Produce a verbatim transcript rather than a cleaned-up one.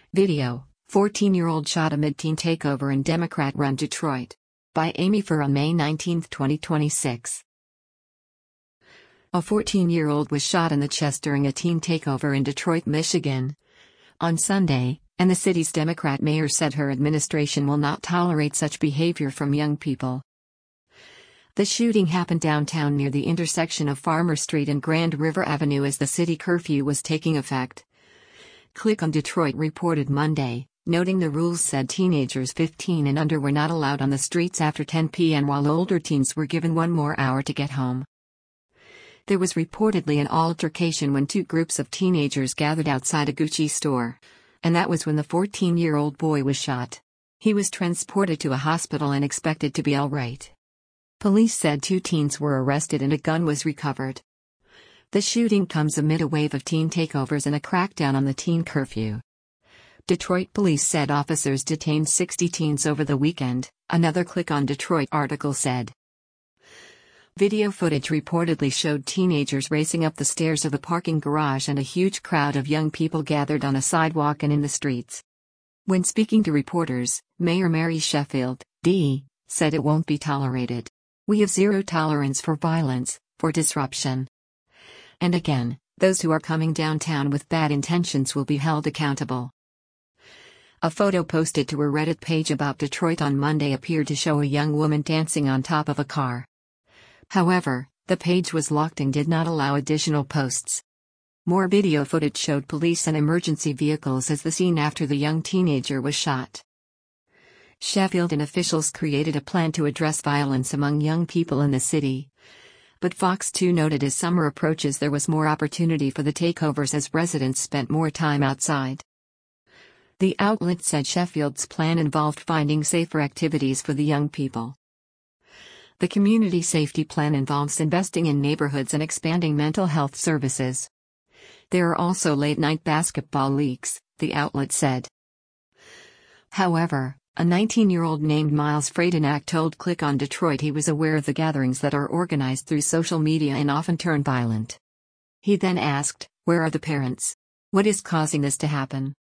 Video: fourteen-year-old shot amid teen takeover in Democrat-run Detroit. By Amy Furr on May nineteenth, twenty twenty-six. A fourteen-year-old was shot in the chest during a teen takeover in Detroit, Michigan, on Sunday, and the city's Democrat mayor said her administration will not tolerate such behavior from young people. The shooting happened downtown near the intersection of Farmer Street and Grand River Avenue as the city curfew was taking effect. Click on Detroit reported Monday, noting the rules said teenagers fifteen and under were not allowed on the streets after ten p m while older teens were given one more hour to get home. There was reportedly an altercation when two groups of teenagers gathered outside a Gucci store. And that was when the fourteen-year-old boy was shot. He was transported to a hospital and expected to be all right. Police said two teens were arrested and a gun was recovered. The shooting comes amid a wave of teen takeovers and a crackdown on the teen curfew. Detroit police said officers detained sixty teens over the weekend, another Click on Detroit article said. Video footage reportedly showed teenagers racing up the stairs of a parking garage and a huge crowd of young people gathered on a sidewalk and in the streets. When speaking to reporters, Mayor Mary Sheffield, D, said it won't be tolerated. We have zero tolerance for violence, for disruption. And again, those who are coming downtown with bad intentions will be held accountable. A photo posted to her Reddit page about Detroit on Monday appeared to show a young woman dancing on top of a car. However, the page was locked and did not allow additional posts. More video footage showed police and emergency vehicles as the scene after the young teenager was shot. Sheffield and officials created a plan to address violence among young people in the city. But Fox two noted as summer approaches there was more opportunity for the takeovers as residents spent more time outside. The outlet said Sheffield's plan involved finding safer activities for the young people. The community safety plan involves investing in neighborhoods and expanding mental health services. There are also late-night basketball leagues, the outlet said. However, a nineteen-year-old named Miles Freydenack told Click on Detroit he was aware of the gatherings that are organized through social media and often turn violent. He then asked, "Where are the parents? What is causing this to happen?"